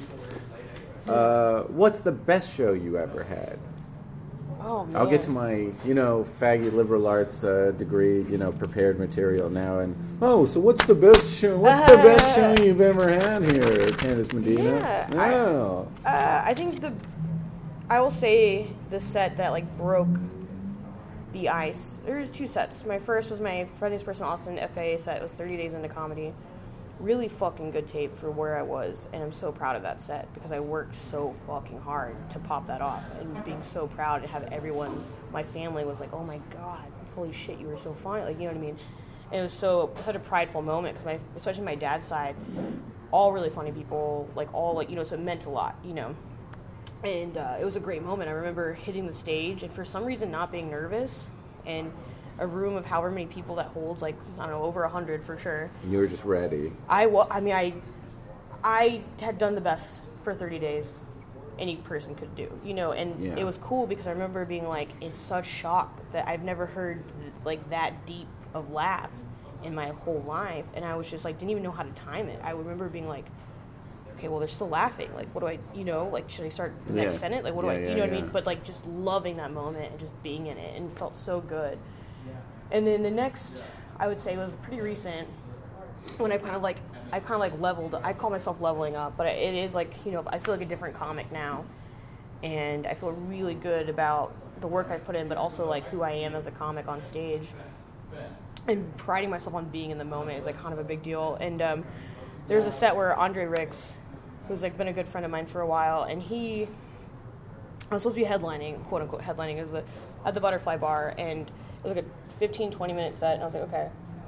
Uh, what's the best show you ever had? Oh, man. I'll get to my, you know, faggy liberal arts uh, degree, you know, prepared material now. And oh, so what's the best show? What's the best show you've ever had here, Candace Medina? Yeah, Oh. I, uh, I think the, I will say the set that like broke the ice. There was two sets. My first was my Friendliest Person Austin F B A set. It was thirty days into comedy. Really fucking good tape for where I was, and I'm so proud of that set because I worked so fucking hard to pop that off, and being so proud to have everyone, my family was like, oh my god, holy shit, you were so funny, like, you know what I mean? And it was so such a prideful moment because my, especially my dad's side, all really funny people, like all like you know, so it meant a lot, you know. And uh, it was a great moment. I remember hitting the stage and for some reason not being nervous, and a room of however many people that holds, like, I don't know, over a hundred for sure. You were just ready. I, wa- I mean, I, I had done the best for thirty days any person could do, you know, and Yeah. it was cool because I remember being, like, in such shock that I've never heard, like, that deep of laughs in my whole life, and I was just, like, didn't even know how to time it. I remember being, like, okay, well, they're still laughing. Like, what do I, you know, like, should I start the next Yeah. sentence? Like, what do Yeah, I, you yeah, know what yeah. I mean? But, like, just loving that moment and just being in it and it felt so good. And then the next, I would say, was pretty recent when I kind of, like, I kind of, like, leveled. I call myself leveling up, but it is, like, you know, I feel like a different comic now. And I feel really good about the work I've put in, but also, like, who I am as a comic on stage. And priding myself on being in the moment is, like, kind of a big deal. And um, there's a set where Andre Ricks, who's, like, been a good friend of mine for a while, and he, I was supposed to be headlining, quote-unquote headlining, is the, at the Butterfly Bar, and it was, like, a fifteen, twenty minute set, and I was like, okay.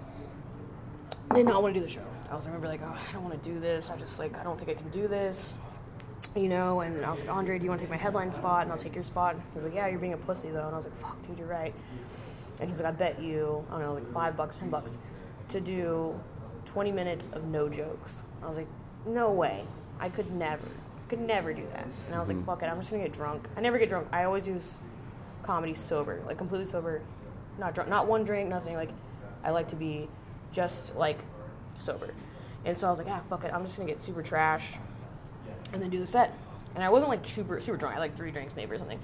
I did not want to do the show. I was, I remember, like, oh, I don't want to do this. I just, like, I don't think I can do this, you know, and I was like, Andre, do you want to take my headline spot, and I'll take your spot? He was like, yeah, you're being a pussy, though, and I was like, fuck, dude, you're right. And he's like, I bet you, I don't know, like, five bucks, ten bucks, to do twenty minutes of no jokes. I was like, no way. I could never, could never do that. And I was like, fuck it, I'm just gonna get drunk. I never get drunk. I always use comedy sober, like completely sober, not drunk, not one drink, nothing. Like, I like to be just like sober. And so I was like, ah, fuck it, I'm just gonna get super trashed and then do the set. And I wasn't like super, super drunk. I had like three drinks maybe or something.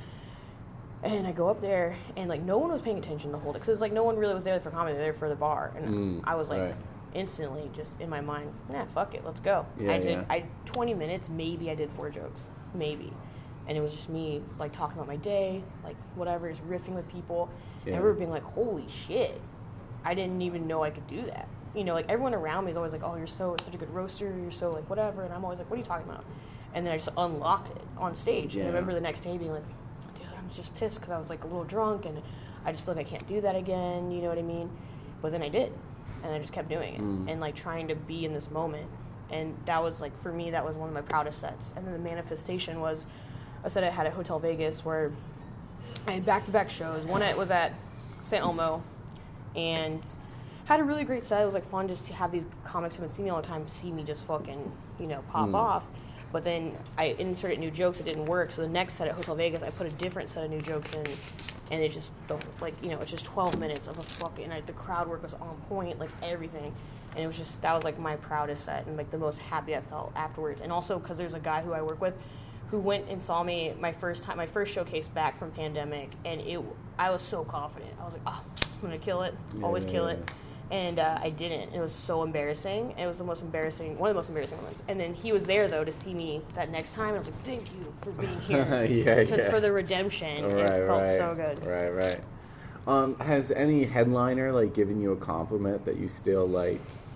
And I go up there, and like no one was paying attention the whole day, because like no one really was there for comedy; they're there for the bar. And mm, I was like, right. instantly, just in my mind, nah, fuck it, let's go. Yeah, I did, yeah. I twenty minutes, maybe I did four jokes, maybe, and it was just me like talking about my day, like whatever, just riffing with people. Yeah. And I remember being like, holy shit, I didn't even know I could do that. You know, like everyone around me is always like, oh, you're so such a good roaster, you're so like whatever, and I'm always like, what are you talking about? And then I just unlocked it on stage. Yeah. And I remember the next day being like, just pissed because I was like a little drunk, and I just feel like I can't do that again, you know what I mean? But then I did, and I just kept doing it, mm. and like trying to be in this moment. And that was like, for me, that was one of my proudest sets. And then the manifestation was a set I had at Hotel Vegas where I had back-to-back shows. One was at Saint Elmo, and had a really great set. It was like fun just to have these comics who haven't seen me all the time see me just fucking, you know, pop mm. off. But then I inserted new jokes. It didn't work. So the next set at Hotel Vegas, I put a different set of new jokes in, and it just like you know, it's just twelve minutes of a fucking. And the crowd work was on point, like everything, and it was just that was like my proudest set and like the most happy I felt afterwards. And also because there's a guy who I work with, who went and saw me my first time, my first showcase back from pandemic, and it I was so confident. I was like, oh, I'm gonna kill it, yeah, always kill it. And uh, I didn't. It was so embarrassing. It was the most embarrassing, one of the most embarrassing moments. And then he was there, though, to see me that next time. I was like, thank you for being here. yeah, to, yeah. For the redemption. Right, it felt right, so good. Right, right. Um, has any headliner, like, given you a compliment that you still, like...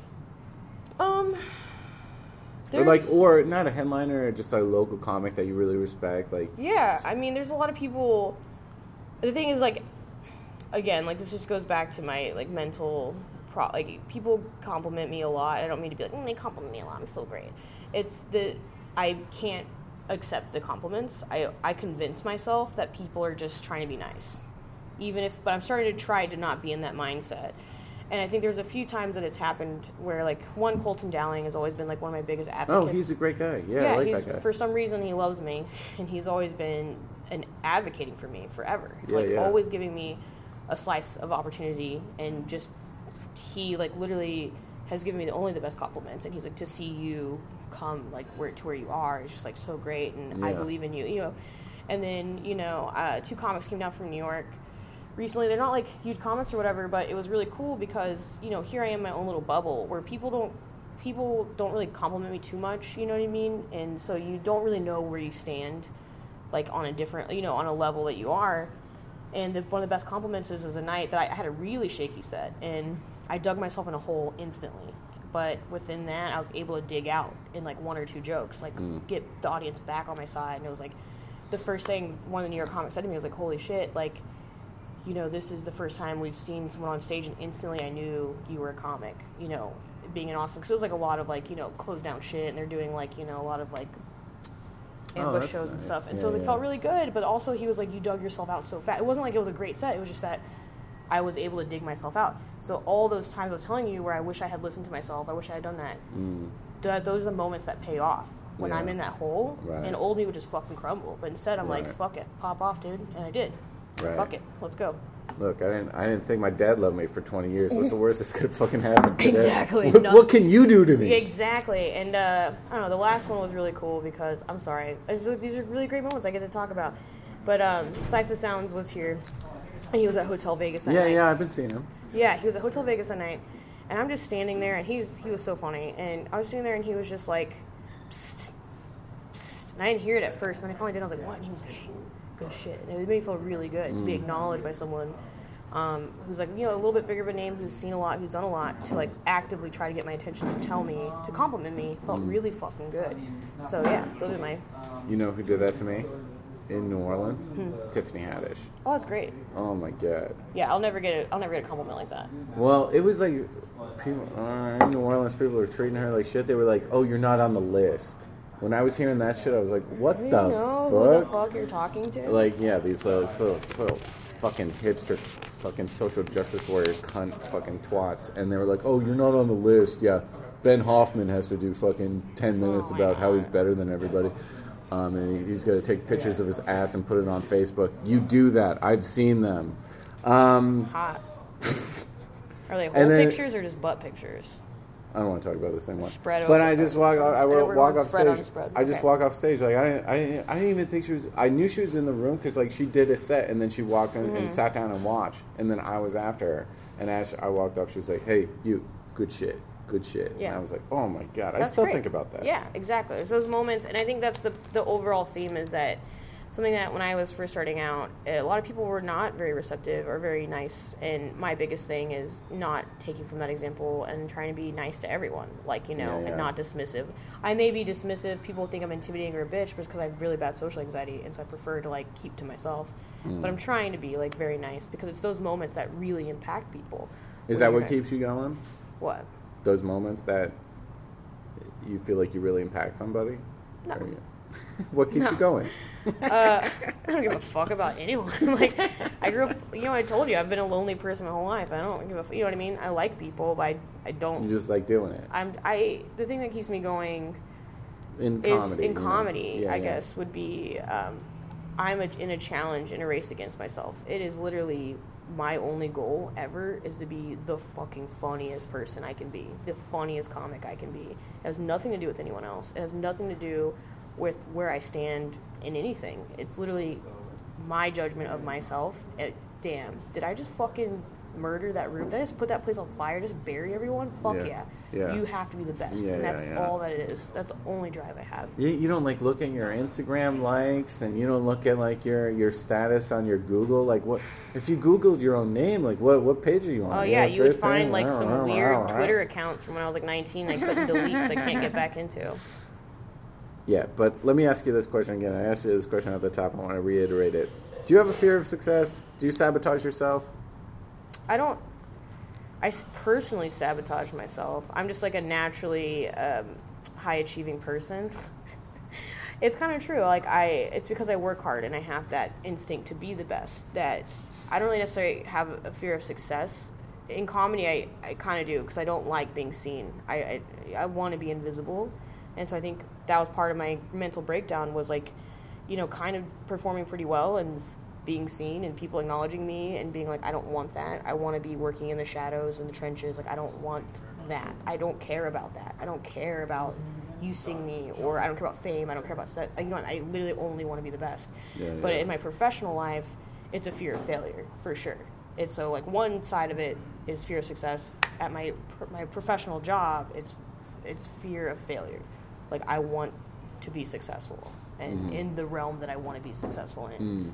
Um... Or, like, or not a headliner, just a local comic that you really respect, like... Yeah, I mean, there's a lot of people... The thing is, like, again, like, this just goes back to my, like, mental... Like, people compliment me a lot. I don't mean to be like, mm, they compliment me a lot, I'm so great. It's the, I can't accept the compliments. I, I convince myself that people are just trying to be nice. Even if, but I'm starting to try to not be in that mindset. And I think there's a few times that it's happened where, like, one, Colton Dowling has always been, like, one of my biggest advocates. Oh, he's a great guy. Yeah, yeah I like he's, that guy. For some reason, he loves me, and he's always been an advocating for me forever. Yeah, like, yeah. always giving me a slice of opportunity, and just... he like literally has given me the only the best compliments, and he's like, to see you come like where to where you are is just like so great, and yeah. I believe in you, you know. And then you know, uh, two comics came down from New York recently. They're not like huge comics or whatever, but it was really cool because you know here I am in my own little bubble where people don't people don't really compliment me too much, you know what I mean? And so you don't really know where you stand, like on a different, you know, on a level that you are. And the, one of the best compliments is, is a night that I had a really shaky set, and I dug myself in a hole instantly. But within that, I was able to dig out in like one or two jokes, like mm. get the audience back on my side. And it was like the first thing one of the New York comics said to me was like, holy shit, like, you know, this is the first time we've seen someone on stage, and instantly I knew you were a comic, you know, being in Austin. Because it was like a lot of like, you know, closed down shit, and they're doing like, you know, a lot of like ambush oh, shows nice. and stuff. And yeah, so it, was, like, yeah. felt really good, but also he was like, you dug yourself out so fast. It wasn't like it was a great set, it was just that I was able to dig myself out. So all those times I was telling you where I wish I had listened to myself, I wish I had done that, mm. th- those are the moments that pay off. When yeah. I'm in that hole, right. and old me would just fucking crumble. But instead, I'm right. like, fuck it, pop off, dude. And I did. Right. Fuck it, let's go. Look, I didn't I didn't think my dad loved me for twenty years. What's the worst that's going to fucking happen today? Exactly. What, what can you do to me? Exactly. And, uh, I don't know, the last one was really cool because, I'm sorry, I just, these are really great moments I get to talk about. But um, Cypher Sounds was here, and he was at Hotel Vegas that yeah, night. Yeah, yeah, I've been seeing him. Yeah, he was at Hotel Vegas that night, and I'm just standing there, and he's he was so funny. And I was standing there, and he was just like, psst, psst. And I didn't hear it at first, and then I finally did, and I was like, what? And he was like, hey, good shit. And it made me feel really good mm. to be acknowledged by someone um, who's like, you know, a little bit bigger of a name, who's seen a lot, who's done a lot, to like actively try to get my attention, to tell me, to compliment me, felt mm. really fucking good. So yeah, those are my... You know who did that to me? In New Orleans? Hmm. Tiffany Haddish. Oh, that's great. Oh my god. Yeah, I'll never get a, I'll never get a compliment like that. Well, it was like, people, uh, in New Orleans, people were treating her like shit. They were like, oh, you're not on the list. When I was hearing that shit, I was like, what you the know fuck? Who the fuck you're talking to? Like, yeah, these uh, f- f- fucking hipster fucking social justice warrior cunt fucking twats, and they were like, "Oh, you're not on the list." Yeah, Ben Hoffman has to do fucking ten minutes Oh my about how he's God. better than everybody, um, and he, he's going to take pictures of his ass and put it on Facebook. You do that. I've seen them. Um, Hot. Are they whole And then- pictures or just butt pictures? I don't want to talk about this anymore. Spread but over- I just walk. I, I we're walk going off spread on stage. spread. I just Okay. walk off stage. Like I didn't. I didn't, I didn't even think she was. I knew she was in the room because like she did a set and then she walked in Mm-hmm. and sat down and watched. And then I was after her. And as I walked off, she was like, "Hey, you, good shit, good shit." Yeah. And I was like, "Oh my god!" I That's still great. think about that. Yeah, exactly. It's those moments, and I think that's the the overall theme is that something that when I was first starting out, a lot of people were not very receptive or very nice. And my biggest thing is not taking from that example and trying to be nice to everyone, like, you know, Yeah, yeah. and not dismissive. I may be dismissive. People think I'm intimidating or a bitch because I have really bad social anxiety, and so I prefer to like keep to myself. Mm. But I'm trying to be like very nice because it's those moments that really impact people. Is When that what you're- keeps you going? What? Those moments that you feel like you really impact somebody? No. Or you- what keeps No. you going? uh, I don't give a fuck about anyone. Like, I grew up, you know, I told you, I've been a lonely person my whole life. I don't give a, f- you know what I mean? I like people, but I, I You don't. just like doing it I'm, I, the thing that keeps me going in is comedy. in you know? comedy, Yeah, I yeah. guess, would be, um, I'm a, in a challenge, in a race against myself. It is literally my only goal ever is to be the fucking funniest person I can be, the funniest comic I can be. It has nothing to do with anyone else. It has nothing to do with where I stand in anything. It's literally my judgment of myself. It, damn, did I just fucking murder that room? Did I just put that place on fire? Just bury everyone? Fuck Yeah. yeah. Yeah. You have to be the best. Yeah, and that's yeah, yeah. all that it is. That's the only drive I have. You, you don't like look at your Instagram likes, and you don't look at like your, your status on your Google. Like what if you Googled your own name? Like what what page are you on? Oh yeah, you would fifth find thing? like I don't some know, I weird don't know. Twitter accounts from when I was like nineteen I couldn't delete because I can't get back into. Yeah, but let me ask you this question again. I asked you this question at the top. I want to reiterate it. Do you have a fear of success? Do you sabotage yourself? I don't. I s- personally sabotage myself. I'm just like a naturally um, high achieving person. It's kind of true. Like I, it's because I work hard and I have that instinct to be the best. That I don't really necessarily have a fear of success. In comedy, I, I kind of do because I don't like being seen. I I, I want to be invisible, and so I think that was part of my mental breakdown. Was like, you know, kind of performing pretty well and being seen and people acknowledging me and being like, I don't want that. I want to be working in the shadows and the trenches. Like, I don't want that. I don't care about that. I don't care about you seeing me, or I don't care about fame. I don't care about stuff. You know, I literally only want to be the best. Yeah, But yeah. in my professional life, it's a fear of failure for sure. It's so like one side of it is fear of success. At my my professional job, it's it's fear of failure. Like, I want to be successful and Mhm. in the realm that I want to be successful in. Mm.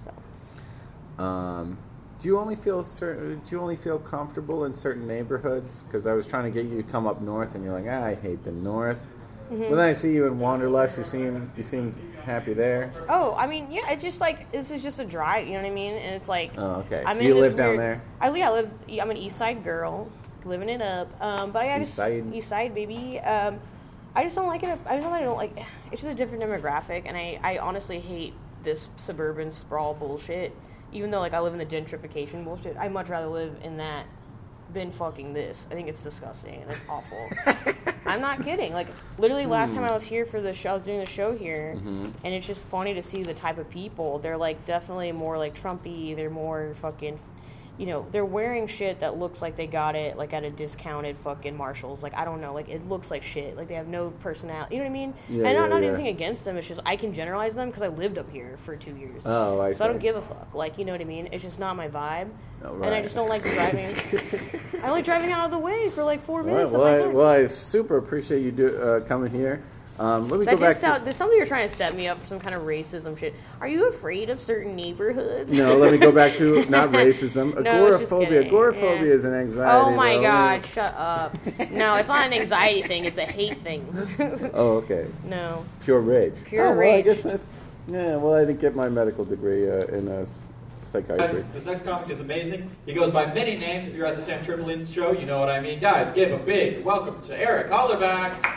So. Um, do you only feel certain? Do you only feel comfortable in certain neighborhoods? Because I was trying to get you to come up north, and you're like, ah, I hate the north. Mm-hmm. But then I see you in Wanderlust. You seem you seem happy there. Oh, I mean, yeah, it's just like this is just a drive, you know what I mean? And it's like, Oh, okay. I'm So in you this live down weird- there? I yeah, I live. I'm an East Side girl, living it up. Um, but I East just Side? East Side baby. Um, I just don't like it. I don't know that I don't like. It's just a different demographic, and I I honestly hate this suburban sprawl bullshit. Even though like I live in the gentrification bullshit, I'd much rather live in that than fucking this. I think it's disgusting and it's awful. I'm not kidding. Like, literally last time I was here for the show, I was doing the show here, and it's just funny to see the type of people. They're, like, definitely more, like, Trumpy. They're more fucking, you know, they're wearing shit that looks like they got it, like, at a discounted fucking Marshalls. Like, I don't know. Like, it looks like shit. Like, they have no personality. You know what I mean? Yeah, and not, yeah, not yeah. anything against them. It's just I can generalize them because I lived up here for two years. Oh, I So I don't see. give a fuck. Like, you know what I mean? It's just not my vibe. Oh, And I right. just don't like driving. I like driving out of the way for like four All right, minutes well, of I, my time. well, I super appreciate you do, uh, coming here. Um, let me That go back just to... sound, there's something you're trying to set me up for some kind of racism shit. Are you afraid of certain neighborhoods? No, let me go back to not racism. No, I was just Agoraphobia. kidding. Agoraphobia Yeah. is an anxiety. Oh my though. god, shut up. No, it's not an anxiety thing, it's a hate thing. Oh, okay. No. Pure rage. Pure oh, well, I rage. guess that's... Yeah, well, I didn't get my medical degree uh, in uh, s- psychiatry. Guys, this next comic is amazing. He goes by many names. If you're at the Sam Tripoli show, you know what I mean. Guys, give a big welcome to Eric Hollerback.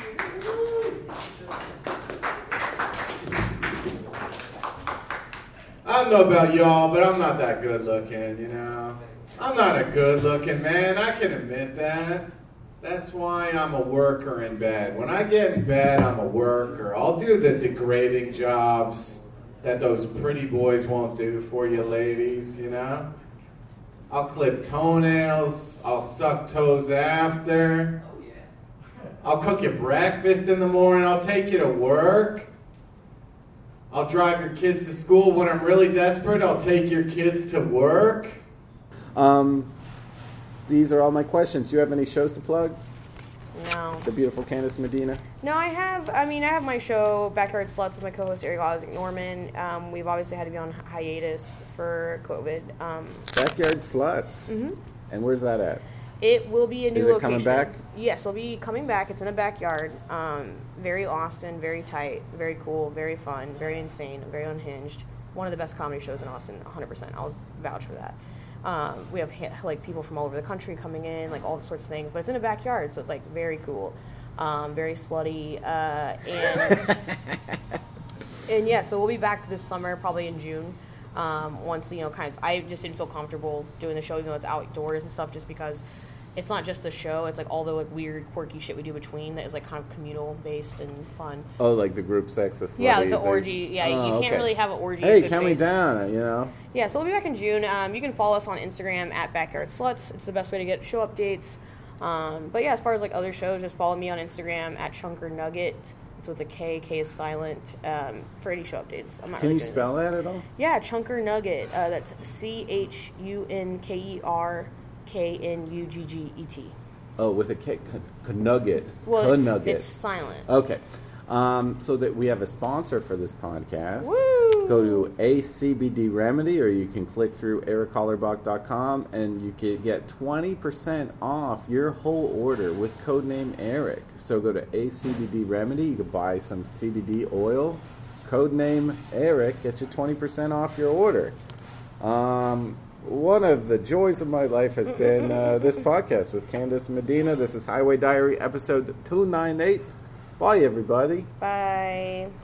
I don't know about y'all, but I'm not that good looking, you know? I'm not a good-looking man. I can admit that. That's why I'm a worker in bed. When I get in bed, I'm a worker. I'll do the degrading jobs that those pretty boys won't do for you ladies, you know? I'll clip toenails. I'll suck toes after. Oh, yeah. I'll cook you breakfast in the morning. I'll take you to work. I'll drive your kids to school. When I'm really desperate, I'll take your kids to work. Um, these are all my questions. Do you have any shows to plug? No. The beautiful Candace Medina. No, I have. I mean, I have my show Backyard Sluts with my co-host Eric Isaac Norman. Um, we've obviously had to be on hiatus for COVID. Um, Backyard Sluts. Mm-hmm. And where's that at? It will be a new Is it location. coming back? Yes, it'll be coming back. It's in a backyard. Um, very Austin, very tight, very cool, very fun, very insane, very unhinged. One of the best comedy shows in Austin, one hundred percent. I'll vouch for that. Um, we have like people from all over the country coming in, like all sorts of things. But it's in a backyard, so it's like very cool, um, very slutty, uh, and and yeah. So we'll be back this summer, probably in June. Um, once you know, kind of, I just didn't feel comfortable doing the show, even though it's outdoors and stuff, just because it's not just the show; it's like all the like weird, quirky shit we do between that is like kind of communal based and fun. Oh, like the group sex, the slutty Yeah, like the thing. orgy. Yeah, Oh, you can't okay. really have an orgy. Hey, in good count me faith. down, you know. Yeah, so we'll be back in June. Um, you can follow us on Instagram at Backyard Sluts. It's the best way to get show updates. Um, but yeah, as far as like other shows, just follow me on Instagram at Chunker Nugget. It's with a K. K is silent um, for any show updates. I'm not Can really you doing spell that at all? Yeah, Chunker Nugget. Uh, that's C H U N K E R K N U G G E T. Oh, with a K. Nugget. Well, it's, Nugget. it's silent. Okay. Um, so that we have a sponsor for this podcast. Woo! Go to A C B D Remedy, or you can click through eric hollerbach dot com, and you can get twenty percent off your whole order with codename Eric. So go to A C B D Remedy. You can buy some C B D oil. Codename Eric. Get you twenty percent off your order. Um, one of the joys of my life has been uh, this podcast with Candace Medina. This is Highway Diary, episode two ninety-eight. Bye, everybody. Bye.